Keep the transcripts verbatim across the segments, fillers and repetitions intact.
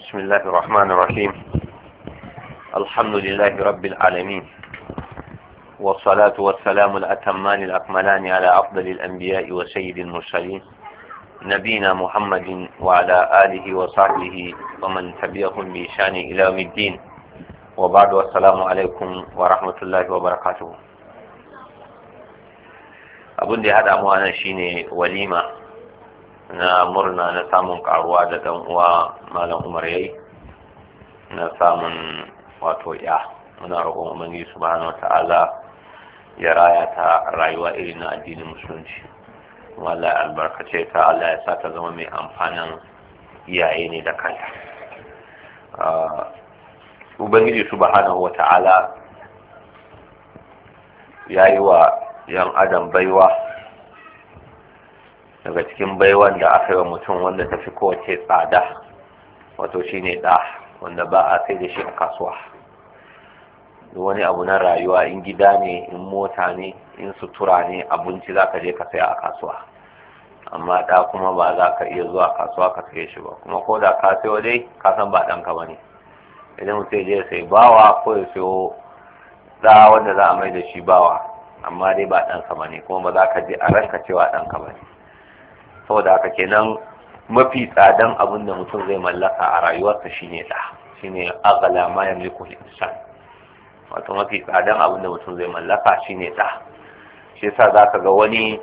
بسم الله الرحمن الرحيم. الحمد لله رب العالمين، والصلاة والسلام الأتمان الأكملان على أفضل الأنبياء وسيد المرسلين نبينا محمد وعلى آله وصحبه ومن تبعهم بإحسان إلى يوم الدين، وبعد، والسلام عليكم ورحمة الله وبركاته. abin da ya haɗa mu nan shine walima na murna na samun karuwa da dan uwa malam Umar yayi na samun wato ya muna roƙon ubangiji subhanahu wataala ya raya ta rayuwa irin na addinin musulunci, wallahi albarkace ta, Allah ya sa ta zama mai amfanin iyaye ne da kanta. Ubangiji subhanahu wataala ya yi wa yan adam baiwa, daga cikin baiwan da aka yi wa mutum wanda ta fi kowace tsada, wato shi ne ɗa wanda ba a sai da shi a kasuwa. Wani abu na rayuwa, in gida ne, in mota ne, in sutura ne, abinci za ka je ka saya a kasuwa, amma ɗa kuma ba za ka iya zuwa kasuwa ka saye shi ba, kuma ko da ka sayo dai ka san ba ɗanka ba ne. Idan mutum ya je sai bawa ko ya sayo ɗa wanda za a mai da shi bawa, amma dai ba ɗansa ba ne, kuma ba za ka je a ranka cewa ɗanka ba ne. Saboda haka kenan mafi tsadan abin da mutum zai mallaka a rayuwarsa shine ɗa, shine agala ma yamliku al-insan. Wato mafi tsadan abin da mutum zai mallaka shine ɗa. Shi yasa zaka ga wani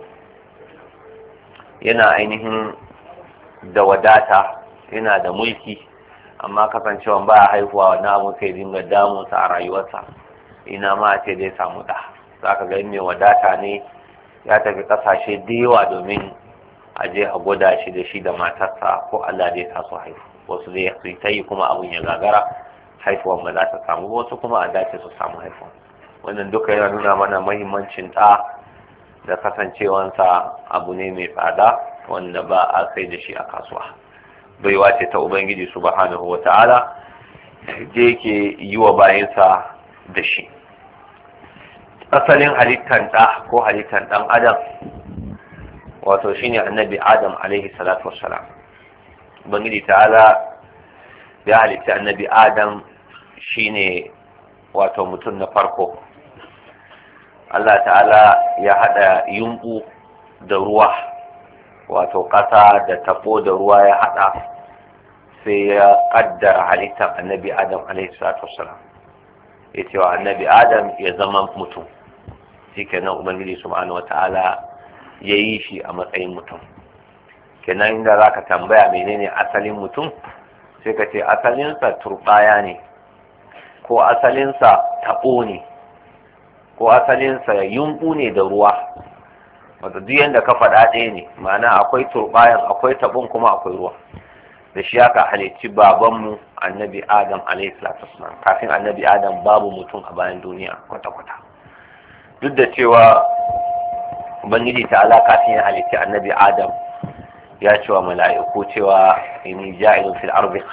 yana ainihin da wadata, yana da mulki, amma kasancewa ba haihuwa wannan abu sai dinga damunsa a rayuwarsa. Ina ma ce zai samu ɗa. Zaka ga mai wadata ne ya tafi ƙasashe da yawa domin a je a gwada shi da shi da matarsa ko Allah zai sa su haifu. Wasu zai su ta yi kuma abun ya gagara, haifuwan ba za ta samu, wasu kuma a dace su samu haifuwan. Wannan duka yana nuna mana mahimmancin ɗa da kasancewansa abu ne mai tsada wanda ba a sai da shi a kasuwa. Baiwa ce ta Ubangiji subhanahu wa ta'ala da yake yi wa bayansa da shi. Asalin halittar ɗa ko halittar ɗan adam wato shine annabi Adam alaihi salatu wassalam. Ubangiji ta'ala ya halitta annabi Adam shine wato mutum na farko. Allah ta'ala ya hada yumbu da ruwa, wato ƙasa da tabo da ruwa ya hada, sai ya kaddara halittar annabi Adam alaihi salatu wassalam. Ya ce wa annabi Adam ya zama mutum. Shi kenan Ubangiji subhanahu wata'ala ya yi shi a matsayin mutum. Kenan inda za ka tambaya menene asalin mutum, sai ka ce asalinsa turbaya ne, ko asalinsa taɓo ne, ko asalinsa yumɓu ne da ruwa. Wata duk yadda ka faɗa ɗaya ne, ma'ana akwai turbayan, akwai taɓon, kuma akwai ruwa. Da shi aka halicci babanmu annabi Adam alaihi salatu wasallam. Kafin annabi Adam babu mutum a bayan duniya kwata-kwata. Duk da cewa Ubangiji ta'ala kafin ya halitta annabi Adam ya cewa mala'iku cewa inni ja'ilun fil ardi